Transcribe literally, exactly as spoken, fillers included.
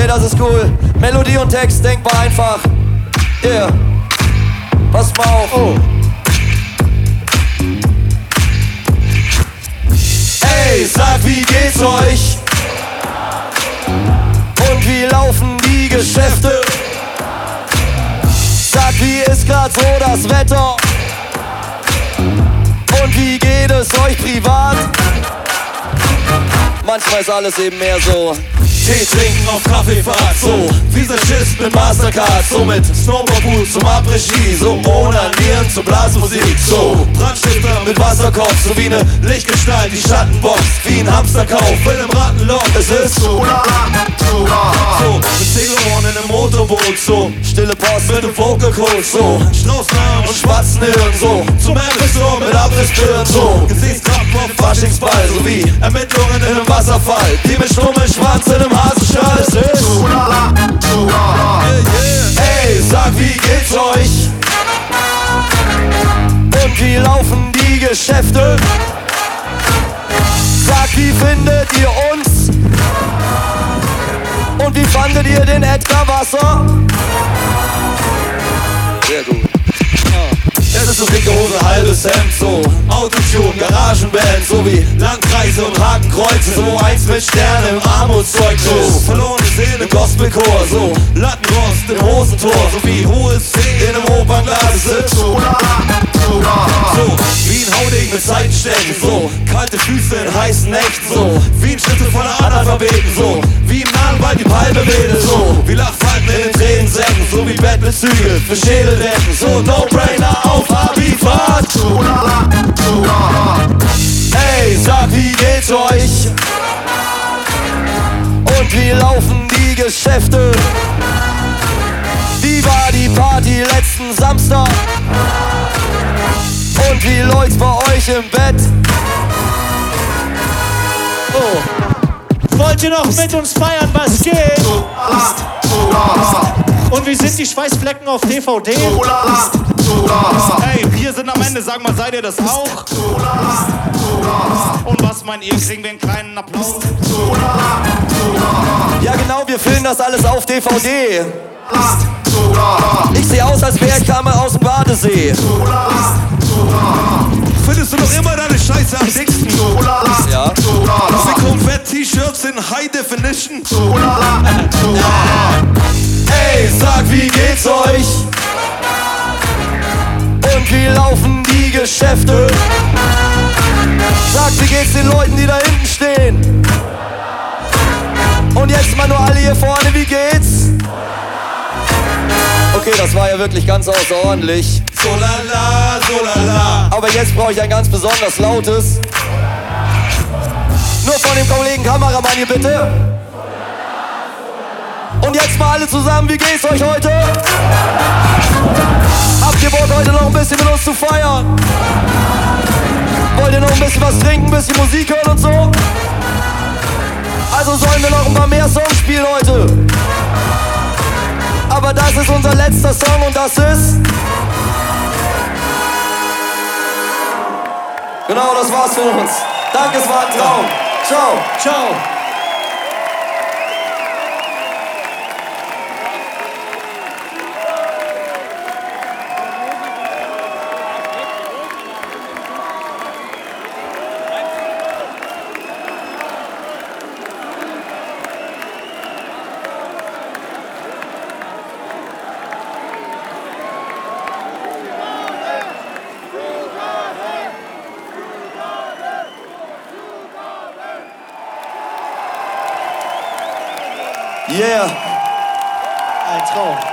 Okay, das ist cool. Melodie und Text, denkbar einfach. Yeah. Passt mal auf. Oh. Ey, sag, wie geht's euch? Und wie laufen die Geschäfte? Sag, wie ist grad so das Wetter? Und wie geht es euch privat? Manchmal ist alles eben mehr so Tee trinken auf Kaffeefahrt, so Visa-Schiss mit Mastercard, so mit Snowboardboots zum Après-Ski, so Onanieren zur Blasmusik, so Brandstifter mit Wasserkopf, so wie ne Lichtgestalt, die Schattenbox, wie ein Hamsterkauf in einem Rattenloch, es ist so so, mit Segelohren in einem Motorboot, so stille Post mit dem Vocal-Coach, so Straußnamen und Spatzenhirn, so zum Episode mit Abrissbirnen, so Gesichtskraft auf Faschingsball, so wie Ermittlungen in einem Wasserfall, die mit Stummelschwanz in einem Hasenstall, es ist yeah, yeah. Ey, sag, wie geht's euch? Und wie laufen die Geschäfte? Sag, wie findet ihr uns? Und wie fandet ihr den Edgar Wasser? Sehr gut. Es ist so dicke Hose, halbes Hemd, so Autotune, Garagenband, so wie Landkreise und Hakenkreuze, so eins mit Sternen im Armutszeugnis, verlorene Seele, Gospelchor, so Lattenrost im Hosentor, so wie hohes C in einem Opernglas, es ist so, so wie ein Hauding mit Seitenstechen, so kalte Füße in heißen Nächten, so wie ein Schritte von Analphabeten, so wie im Nahenwald die Palme wedelt, so wie Lachfalten in den Tränensäcken, so wie Bettbezüge für Schädeldecken, so No-Brainer auf Abifahrt. Ey, sag, wie geht's euch? Und wie laufen die Geschäfte? Wie war die Party letzten Samstag? Und wie läuft's bei euch im Bett? Oh. Wollt ihr noch mit uns feiern, was geht? Und wie sind die Schweißflecken auf D V D? Hey, wir sind am Ende, sag mal, seid ihr das auch? Und was meint ihr, kriegen wir einen kleinen Applaus? Ja genau, wir filmen das alles auf D V D. Ich seh aus, als wär ich gerade aus dem Badesee. Findest du noch immer deine Scheiße am dicksten? Ja. Konfetti-T-Shirts in High Definition. Ey, sag, wie geht's euch? Und wie laufen die Geschäfte? Sag, wie geht's den Leuten, die da hinten stehen? Und jetzt mal nur alle hier vorne, wie geht's? Okay, das war ja wirklich ganz außerordentlich. So lala, so lala. Aber jetzt brauche ich ein ganz besonders lautes. Nur von dem Kollegen Kameramann hier bitte. Und jetzt mal alle zusammen, wie geht's euch heute? Habt ihr Bock heute noch ein bisschen mit uns zu feiern? Wollt ihr noch ein bisschen was trinken, ein bisschen Musik hören und so? Also sollen wir noch ein paar mehr Songs spielen heute? Aber das ist unser letzter Song und das ist... Genau, das war's für uns. Danke, es war ein Traum. Ciao. Ciao. Yeah. Ein Traum.